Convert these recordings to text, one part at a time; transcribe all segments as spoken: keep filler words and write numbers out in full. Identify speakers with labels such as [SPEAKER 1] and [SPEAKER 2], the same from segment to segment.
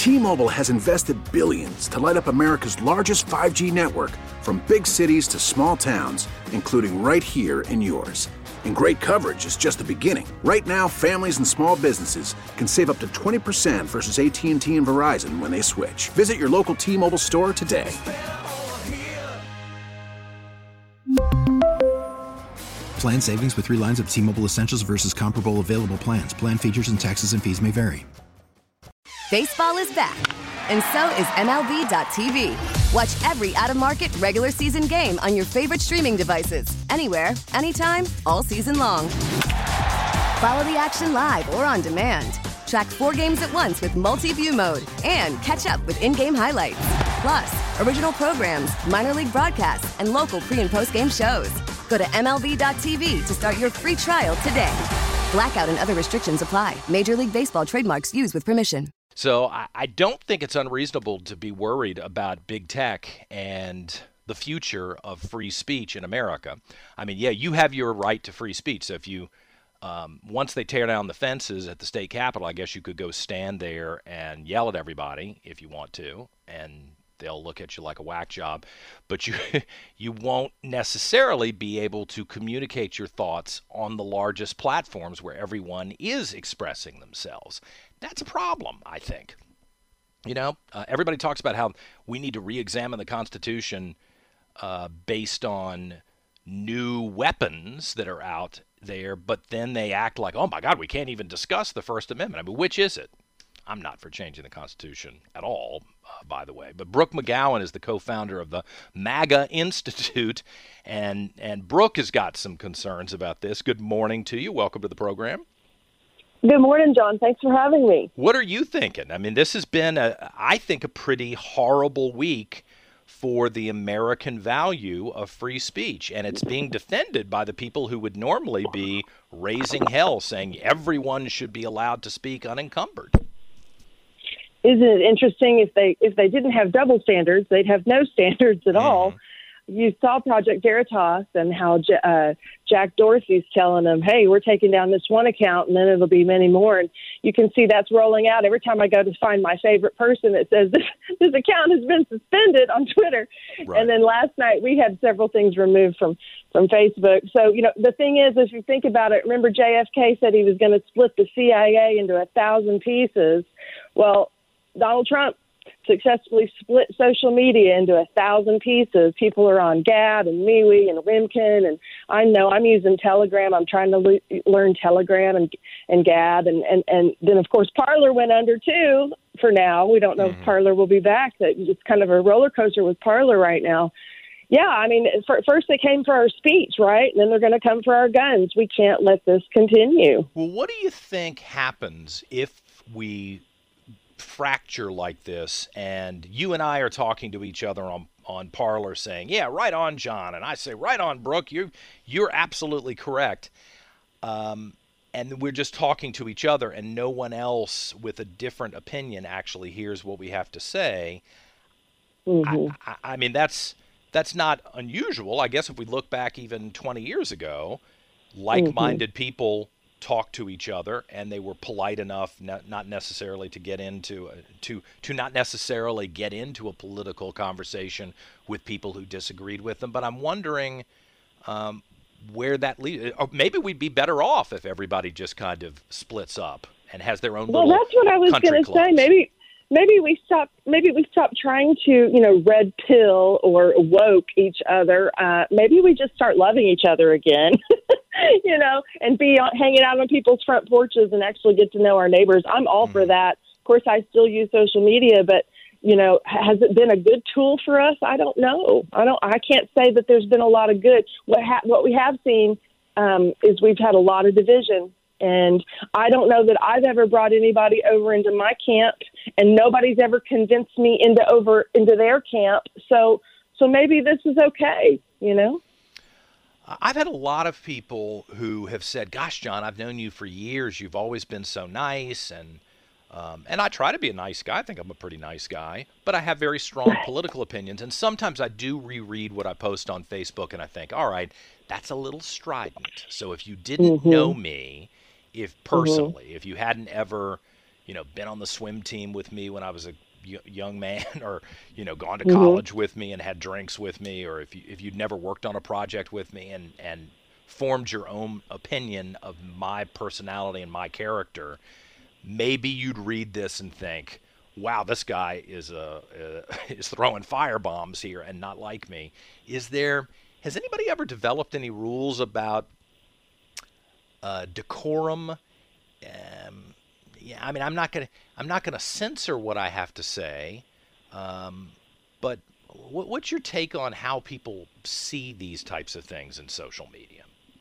[SPEAKER 1] T-Mobile has invested billions to light up America's largest five G network, from big cities to small towns, including right here in yours. And great coverage is just the beginning. Right now, families and small businesses can save up to twenty percent versus A T and T and Verizon when they switch. Visit your local T-Mobile store today.
[SPEAKER 2] Plan savings with three lines of T-Mobile Essentials versus comparable available plans. Plan features and taxes and fees may vary.
[SPEAKER 3] Baseball is back, and so is M L B dot T V. Watch every out-of-market regular season game on your favorite streaming devices, anywhere, anytime, all season long. Follow the action live or on demand. Track four games at once with multi-view mode and catch up with in-game highlights. Plus, original programs, minor league broadcasts, and local pre- and post-game shows. Go to M L B dot T V to start your free trial today. Blackout and other restrictions apply. Major League Baseball trademarks used with permission.
[SPEAKER 4] So I, I don't think it's unreasonable to be worried about big tech and the future of free speech in America. I mean, yeah, you have your right to free speech. So if you, um, once they tear down the fences at the state capitol, I guess you could go stand there and yell at everybody if you want to, and they'll look at you like a whack job. But you, you won't necessarily be able to communicate your thoughts on the largest platforms where everyone is expressing themselves. That's a problem, I think. You know, uh, everybody talks about how we need to re-examine the Constitution uh, based on new weapons that are out there, but then they act like, oh, my God, we can't even discuss the First Amendment. I mean, which is it? I'm not for changing the Constitution at all, uh, by the way. But Brooke McGowan is the co-founder of the MAGA Institute, and, and Brooke has got some concerns about this. Good morning to you. Welcome to the program.
[SPEAKER 5] Good morning, John. Thanks for having me.
[SPEAKER 4] What are you thinking? I mean, this has been, a, I think, a pretty horrible week for the American value of free speech. And it's being defended by the people who would normally be raising hell, saying everyone should be allowed to speak unencumbered.
[SPEAKER 5] Isn't it interesting? If they if they didn't have double standards, they'd have no standards at mm-hmm. all. You saw Project Veritas and how J- uh, Jack Dorsey's telling them, hey, we're taking down this one account and then it'll be many more. And you can see that's rolling out. Every time I go to find my favorite person, it says this, this account has been suspended on Twitter. Right. And then last night we had several things removed from, from Facebook. So, you know, the thing is, if you think about it, remember J F K said he was going to split the C I A into a thousand pieces. Well, Donald Trump successfully split social media into a thousand pieces. People are on Gab and MeWe and Rimkin, and I know I'm using Telegram. I'm trying to le- learn Telegram and and Gab, and, and, and then, of course, Parler went under, too, for now. We don't know mm-hmm. if Parler will be back. It's kind of a roller coaster with Parler right now. Yeah, I mean, for, first they came for our speech, right? And then they're going to come for our guns. We can't let this continue.
[SPEAKER 4] Well, what do you think happens if we fracture like this and you and I are talking to each other on on Parler saying, yeah, right on, John, and I say, right on, Brooke, you you're absolutely correct, um and we're just talking to each other and no one else with a different opinion actually hears what we have to say. mm-hmm. I, I, I mean that's that's not unusual. I guess if we look back even twenty years ago, like-minded mm-hmm. people talk to each other, and they were polite enough not, not necessarily to get into a, to to not necessarily get into a political conversation with people who disagreed with them. But I'm wondering um, where that leads. Or maybe we'd be better off if everybody just kind of splits up and has their own.
[SPEAKER 5] Well,
[SPEAKER 4] little
[SPEAKER 5] that's what I was
[SPEAKER 4] going
[SPEAKER 5] to say. Maybe maybe we stop. Maybe we stop trying to you know red pill or woke each other. Uh, maybe we just start loving each other again. You know, and be on, hanging out on people's front porches and actually get to know our neighbors. I'm all for that. Of course, I still use social media, but, you know, has it been a good tool for us? I don't know. I don't. I can't say that there's been a lot of good. What ha- what we have seen um, is we've had a lot of division. And I don't know that I've ever brought anybody over into my camp, and nobody's ever convinced me into over into their camp. So so maybe this is okay, you know?
[SPEAKER 4] I've had a lot of people who have said, gosh, John, I've known you for years. You've always been so nice. And um, and I try to be a nice guy. I think I'm a pretty nice guy. But I have very strong political opinions. And sometimes I do reread what I post on Facebook, and I think, all right, that's a little strident. So if you didn't mm-hmm. know me, if personally, mm-hmm. if you hadn't ever, you know, been on the swim team with me when I was a y- young man, or, you know, gone to
[SPEAKER 5] Mm-hmm.
[SPEAKER 4] college with me and had drinks with me, or if you, if you'd never worked on a project with me and, and formed your own opinion of my personality and my character, maybe you'd read this and think, wow, this guy is uh, uh, is throwing fire bombs here and not like me. Is there, has anybody ever developed any rules about uh, decorum? Um, yeah, I mean, I'm not gonna I'm not gonna censor what I have to say, um, but what, what's your take on how people see these types of things in social media?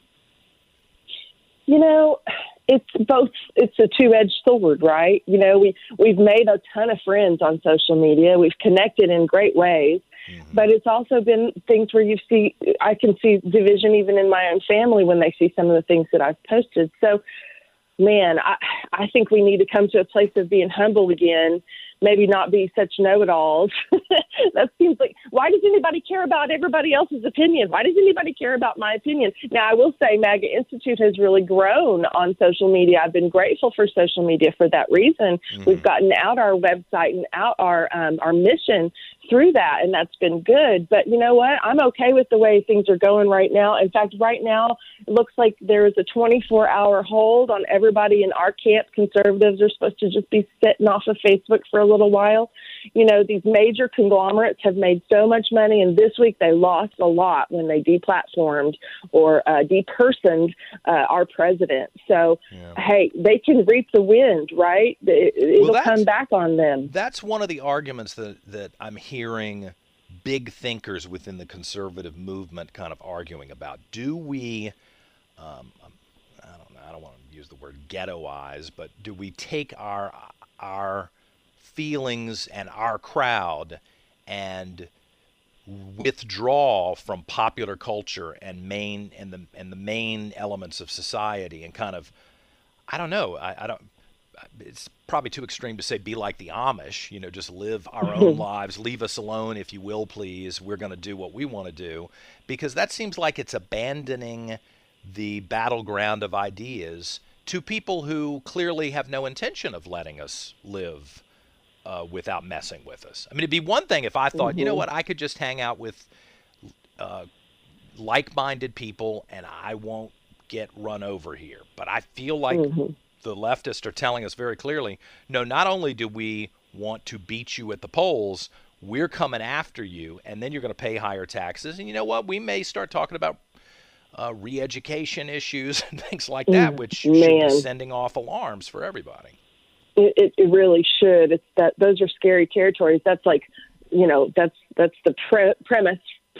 [SPEAKER 5] You know, it's both. It's a two-edged sword, right? You know, we we've made a ton of friends on social media. We've connected in great ways, mm-hmm. but it's also been things where you see. I can see division even in my own family when they see some of the things that I've posted. So, man, I I think we need to come to a place of being humble again. Maybe not be such know-it-alls. That seems like, why does anybody care about everybody else's opinion? Why does anybody care about my opinion? Now, I will say MAGA Institute has really grown on social media. I've been grateful for social media for that reason. Mm-hmm. We've gotten out our website and out our um, our mission through that, and that's been good. But you know what? I'm okay with the way things are going right now. In fact, right now, it looks like there is a twenty-four hour hold on everybody in our camp. Conservatives are supposed to just be sitting off of Facebook for a little while. You know, these major conglomerates have made so much money, and this week they lost a lot when they deplatformed or uh, depersoned uh, our president. So, yeah. Hey, they can reap the wind, right? It, it'll well, come back on them.
[SPEAKER 4] That's one of the arguments that, that I'm hearing big thinkers within the conservative movement kind of arguing about. Do we, um, I don't know, I don't want to use the word ghettoize, but do we take our our feelings and our crowd and withdraw from popular culture and main and the and the main elements of society and kind of, I don't know, I, I don't, it's probably too extreme to say be like the Amish, you know, just live our own lives, leave us alone if you will, please, we're going to do what we want to do, because that seems like it's abandoning the battleground of ideas to people who clearly have no intention of letting us live Uh, without messing with us. I mean, it'd be one thing if I thought, mm-hmm. you know what, I could just hang out with uh, like-minded people and I won't get run over here. But I feel like mm-hmm. the leftists are telling us very clearly, no, not only do we want to beat you at the polls, we're coming after you, and then you're going to pay higher taxes. And you know what, we may start talking about uh, re-education issues and things like that, which
[SPEAKER 5] Man.
[SPEAKER 4] should be sending off alarms for everybody.
[SPEAKER 5] It, it really should. It's that those are scary territories. That's like, you know, that's that's the pre- premise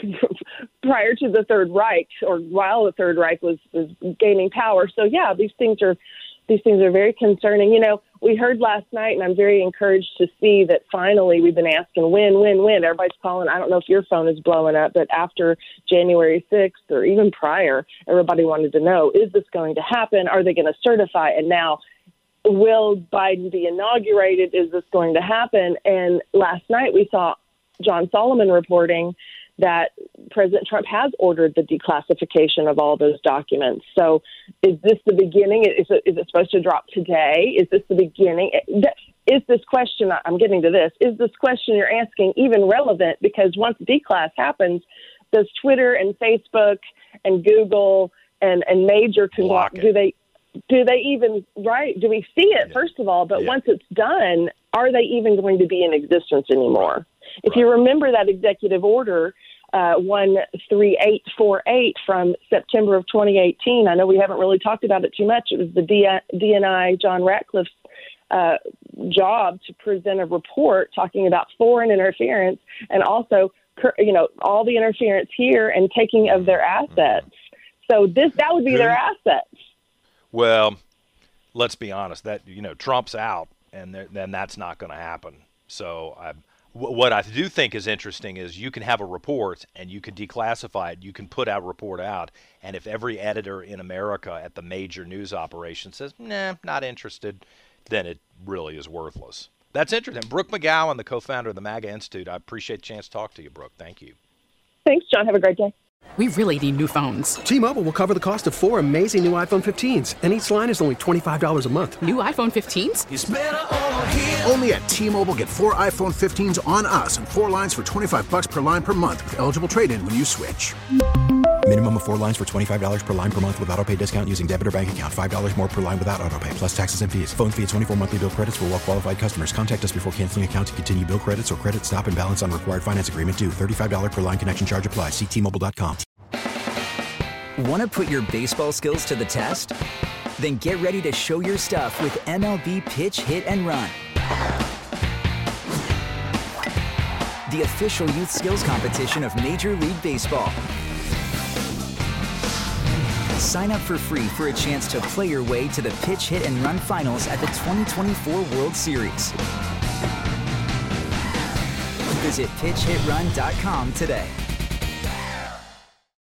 [SPEAKER 5] prior to the Third Reich, or while the Third Reich was, was gaining power. So yeah, these things are these things are very concerning. You know, we heard last night, and I'm very encouraged to see that finally we've been asking when, when, when. Everybody's calling. I don't know if your phone is blowing up, but after January sixth or even prior, everybody wanted to know: is this going to happen? Are they going to certify? And now, will Biden be inaugurated? Is this going to happen? And last night we saw John Solomon reporting that President Trump has ordered the declassification of all those documents. So is this the beginning? Is it, is it supposed to drop today? Is this the beginning? Is this question, I'm getting to this, is this question you're asking even relevant? Because once declass happens, does Twitter and Facebook and Google and, and major, congl- do they, Do they even, right, do we see it, yeah. first of all, but yeah. once it's done, are they even going to be in existence anymore? Right. If you remember that executive order, uh, one three eight four eight from September of twenty eighteen, I know we haven't really talked about it too much. It was the D N I, John Ratcliffe's uh, job to present a report talking about foreign interference and also, you know, all the interference here and taking of their assets. So this that would be their assets.
[SPEAKER 4] Well, let's be honest. That you know, Trump's out, and then that's not going to happen. So, I, w- what I do think is interesting is you can have a report, and you can declassify it. You can put a report out, and if every editor in America at the major news operation says, "Nah, not interested," then it really is worthless. That's interesting. Brooke McGowan, the co-founder of the MAGA Institute. I appreciate the chance to talk to you, Brooke. Thank you.
[SPEAKER 5] Thanks, John. Have a great day.
[SPEAKER 6] We really need new phones.
[SPEAKER 7] T-Mobile will cover the cost of four amazing new iPhone fifteens, and each line is only twenty-five dollars a month.
[SPEAKER 6] New iPhone fifteens?
[SPEAKER 1] It's better over here. Only at T-Mobile, get four iPhone fifteens on us and four lines for twenty-five dollars per line per month with eligible trade-in when you switch.
[SPEAKER 2] Minimum of four lines for twenty-five dollars per line per month with autopay discount using debit or bank account. five dollars more per line without autopay, plus taxes and fees. Phone fee at twenty-four monthly bill credits for well-qualified customers. Contact us before canceling account to continue bill credits or credit stop and balance on required finance agreement due. thirty-five dollars per line connection charge applies. See T Mobile dot com.
[SPEAKER 8] Want to put your baseball skills to the test? Then get ready to show your stuff with M L B Pitch, Hit, and Run. The official youth skills competition of Major League Baseball. Sign up for free for a chance to play your way to the Pitch, Hit, and Run finals at the twenty twenty-four World Series. Visit pitch hit run dot com today.